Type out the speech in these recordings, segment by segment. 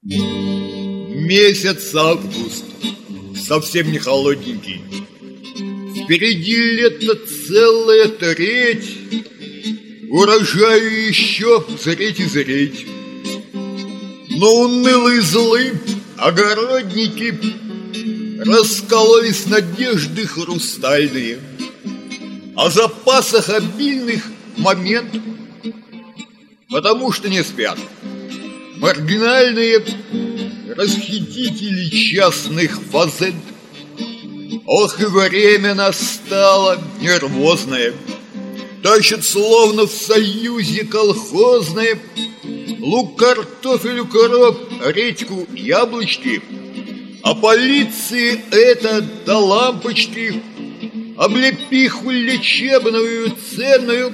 Месяц август, совсем не холодненький. Впереди лето целая треть, урожаю еще зреть и зреть. Но унылые злы огородники раскололись надежды хрустальные. О запасах обильных момент, потому что не спят маргинальные расхитители частных фазенд. Ох, и время настало нервозное, тащат словно в союзе колхозное лук, картофель, укроп, редьку, яблочки. А полиции это до лампочки, облепиху лечебную ценную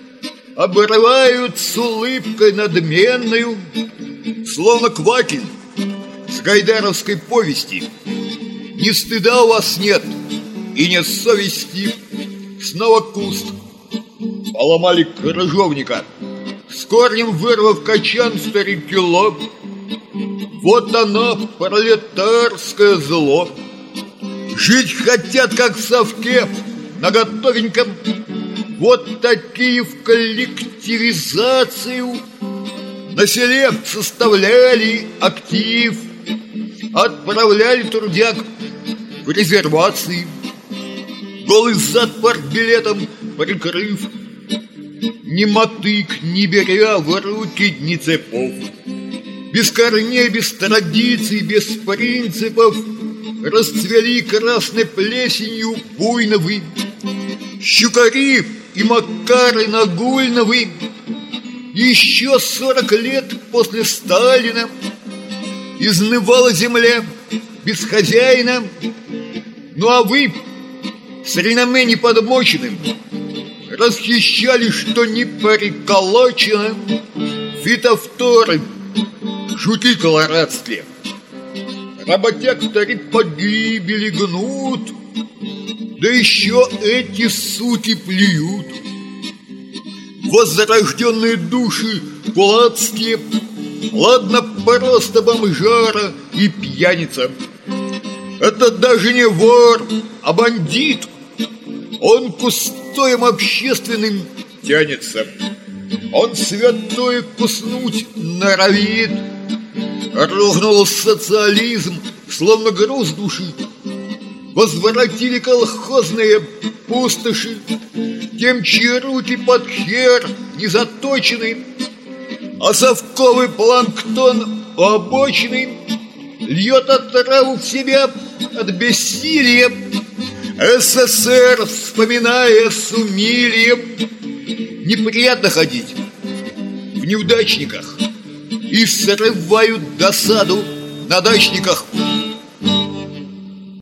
обрывают с улыбкой надменную, словно Квакин с гайдаровской повести. Ни стыда у вас нет и нет совести. Снова куст поломали крыжовника, с корнем вырвав качан старики лоб. Вот оно, пролетарское зло. Жить хотят, как в совке, на готовеньком. Вот такие в коллективизацию на селе составляли актив, отправляли трудяг в резервации, голый зад партбилетом прикрыв, ни мотык не беря в руки, ни цепов. Без корней, без традиций, без принципов расцвели красной плесенью буйновы. Щукари и Макары Нагульновы еще 40 лет после Сталина. Изнывала земля без хозяина. Ну а вы с реноме неподмоченным расхищали, что не приколочено. Фитофторы, жуки колорадские, работяг старик погибели гнут, да еще эти суки плюют. Возрожденные души кулацкие, ладно, просто бомжара и пьяница. Это даже не вор, а бандит. Он к устоям общественным тянется. Он святое куснуть норовит. Рухнул социализм, словно груз души. Возвратили колхозные пустоши тем, чьи руки под хер не заточены, а совковый планктон у обочины льет отраву в себя от бессилия. СССР, вспоминая с умилием, неприятно ходить в неудачниках и срывают досаду на дачниках.